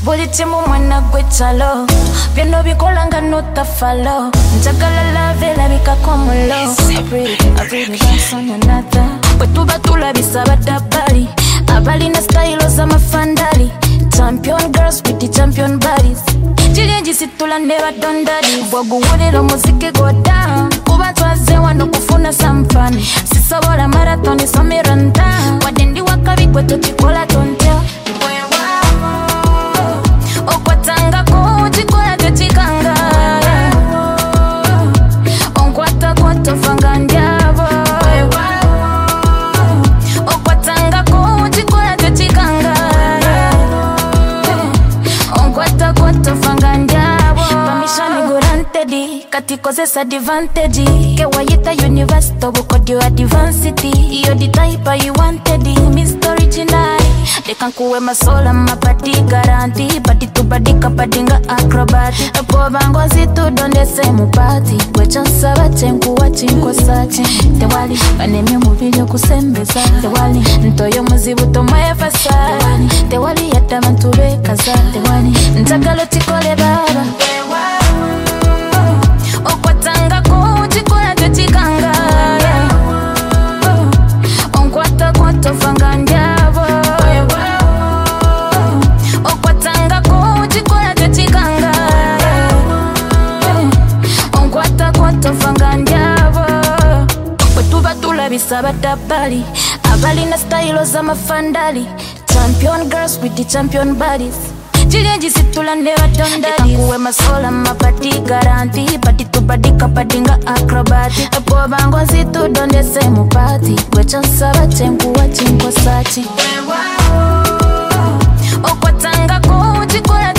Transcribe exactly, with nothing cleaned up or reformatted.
Buli timu mwana gwechalo Piano bikola nga notafalo Njagala lave labika komulo I really, I really dance on another Bwetuba tulabisa badabali Abali na stylo za mafandali Champion girls with the champion bodies Chilenji situla neba dondadi Bwagu wulilo muziki go down Kuba twaze wano kufuna some fun Sisobola marathon so me run down Wadendi wakabi kweto chikola tonteo Okwatanga ko chikola tochikanga Onkwata kwa tofanga ndiabo Okwatanga ko chikola tochikanga Onkwata kwa tofanga ndiabo Pamishani gurantedi Kati kozesa advantage Kewayita university Bukodi wa diversity Iyo di type you wanted Mister Original Deka nkuwe masola mapati garanti Pati tubadika padinga acrobat Epo bango zitu donde se mupati Kwecha nsaba chenkuwa chinkwa sachi Tewali Kanemi mubili kusembeza Tewali Ntoyo muzibu tomaefasa Tewali Tewali yata mantube kaza Tewali Ntakalo tikole baba Okwatanga ko chikola tochikanga Onkwata kwa tofanga ndiabo Okwatanga ko chikola tochikanga Onkwata kwa tofanga ndiabo Bwetuba tulabisa badabali Abali na stylo za mafandali Champion girls with the champion bodies Chilenji situla neba dondadi Eka kuwe masola mapati garanti Pati tubadika padinga acrobati Epo bango zitu donde se mupati Kwecha nsaba chenkuwa chinkwa sachi Okwatanga ko chikola